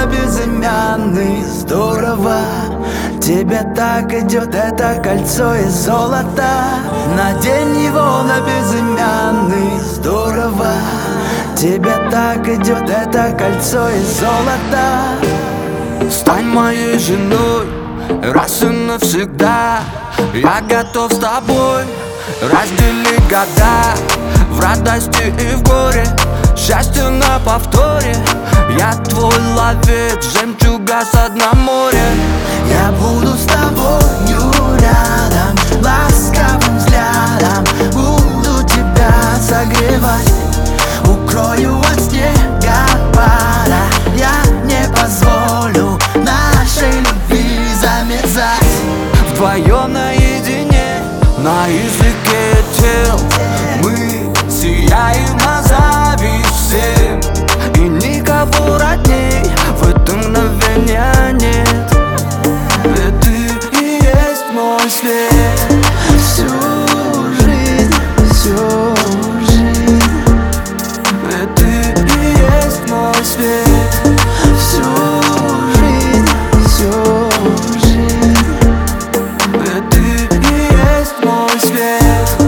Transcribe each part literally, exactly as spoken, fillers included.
на безымянный. Здорово, тебе так идет это кольцо из золота. Надень его на безымянный. Здорово, тебе так идет это кольцо из золота. Стань моей женой раз и навсегда. Я готов с тобой разделить года, в радости и в горе, счастье на повторе. Я твой ловец, жемчуга со дна моря. Я буду с тобою рядом, ласковым взглядом буду тебя согревать. Укрою от снега пара, я не позволю нашей любви замерзать. Вдвоем наедине, на языке тел, мы сияем, а зависим. И никого родней в это мгновение нет. Ведь ты и есть мой свет. Всю жизнь, всю жизнь. Ведь ты и есть мой свет. Всю жизнь, всю жизнь. Ведь ты и есть мой свет.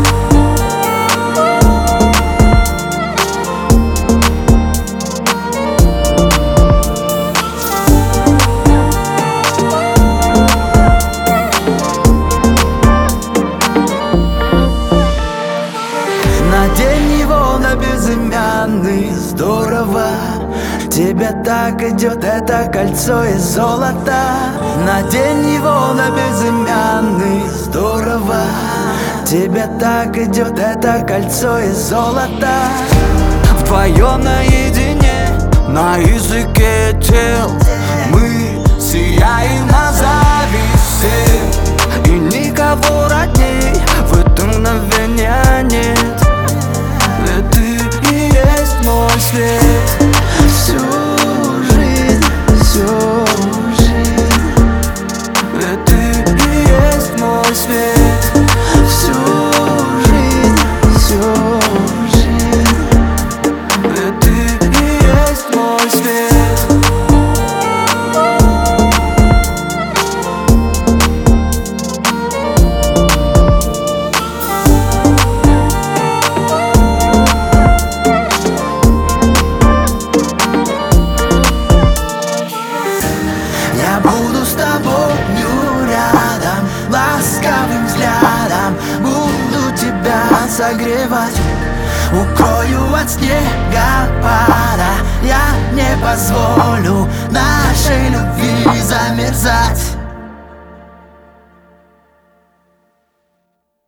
Надень его на безымянный. Здорово, тебе так идет это кольцо из золота. Надень его на безымянный. Здорово, тебе так идет это кольцо из золота. Вдвоем наедине, на языке тел, мы сияем, а зависим. И никого родней в это мгновение нет. Ведь ты и есть мой свет. Всю жизнь, всю жизнь. Ведь ты и есть мой свет. Всю жизнь, всю жизнь. Ведь ты и есть мой свет. Я буду с тобою рядом, ласковым взглядом буду тебя согревать. Укрою от снега пара, я не позволю нашей любви замерзать.